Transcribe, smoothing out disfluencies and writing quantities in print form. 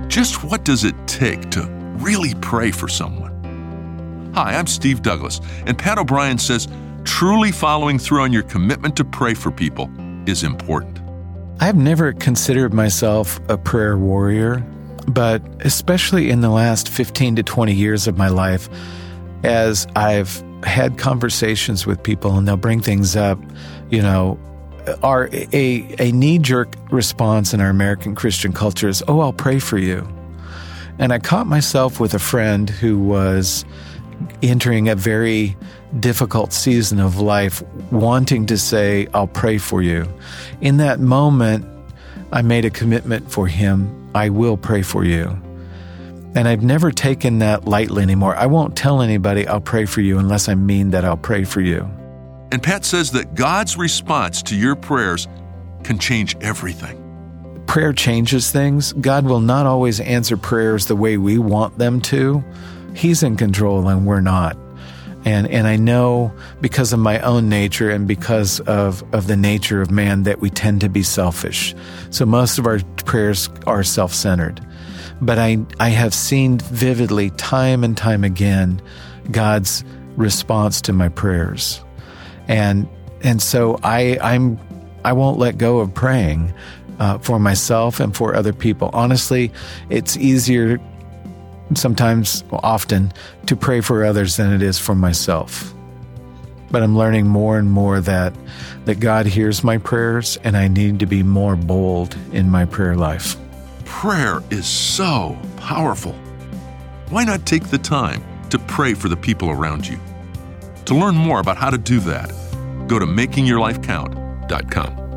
Just what does it take to really pray for someone? Hi, I'm Steve Douglas, and Pat O'Brien says truly following through on your commitment to pray for people is important. I've never considered myself a prayer warrior, but especially in the last 15 to 20 years of my life, as I've had conversations with people and they'll bring things up, a knee-jerk response in our American Christian culture is, "Oh, I'll pray for you." And I caught myself with a friend who was entering a very difficult season of life, wanting to say, "I'll pray for you." In that moment, I made a commitment for him, "I will pray for you." And I've never taken that lightly anymore. I won't tell anybody I'll pray for you unless I mean that I'll pray for you. And Pat says that God's response to your prayers can change everything. Prayer changes things. God will not always answer prayers the way we want them to. He's in control and we're not. And I know because of my own nature and because of the nature of man that we tend to be selfish. So most of our prayers are self-centered. But I have seen vividly time and time again God's response to my prayers. And so I won't let go of praying for myself and for other people. Honestly, it's easier sometimes, often, to pray for others than it is for myself. But I'm learning more and more that God hears my prayers, and I need to be more bold in my prayer life. Prayer is so powerful. Why not take the time to pray for the people around you? To learn more about how to do that, go to makingyourlifecount.com.